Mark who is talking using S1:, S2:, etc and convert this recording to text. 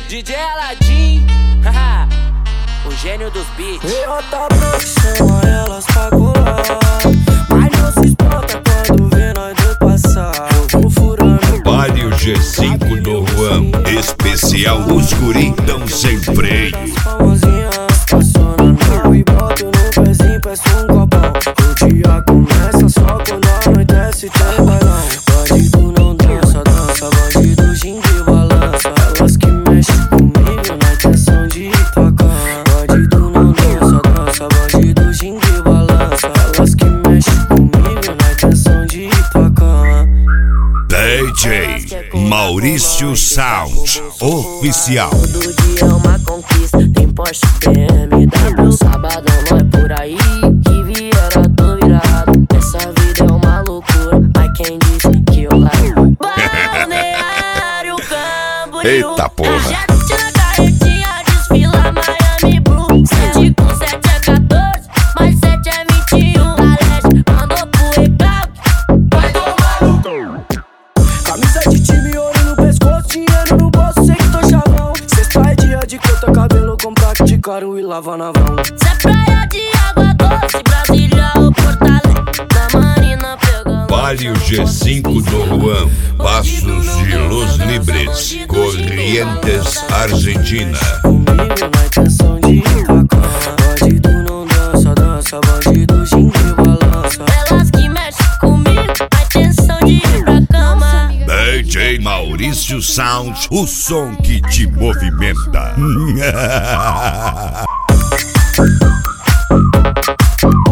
S1: DJ Aladim, o gênio dos beats.
S2: Eu tá chama elas pra colar, mas não se espanta quando vê nós dois passar. Eu vou furando.
S3: Baile o G5 do Juan, especial os guri tão sem freio.
S2: Famosinha estaciona no e boto no pezinho, peço um copão. O dia começa só quando anoitece, tem bailão. Bandido não dança, dança, bandido gingue balança. Elas que mexem comigo na intenção de tocar. Bandido não dança, dança, bandido gingue balança. Elas que mexem comigo na intenção de tocar.
S3: DJ Maurício Sound Oficial.
S2: Todo dia é uma conquista, tem Porsche, BMW. Sabadão não é por aí, que Vieira tô virado. Essa vida é uma loucura, mas quem disse que eu largo? Balneário Camboriú.
S3: Eita porra.
S2: Jet na carretinha, desfila Miami Blue. 7 com 7 é 14, mais 7 é 21. A leste mandou pro recalque, vai tomar no cu. Camisa de time, ouro no pescoço, dinheiro no bolso, sei que tô chavão. Sexta é dia de cortar cabelo, comprar de caro e lavar na vão. Cê é praia de água doce, Brasília ou Porto Alegre, na Marina pegando.
S3: Baile o G5 do Juan, Passos de Los Libres, Corrientes, Argentina.
S2: Comigo na intenção de tocar. Bandido não dança, dança, bandido gingue balança. Elas que mexem comigo, a intenção de ir pra cama.
S3: DJ Maurício Sound, o som que te movimenta.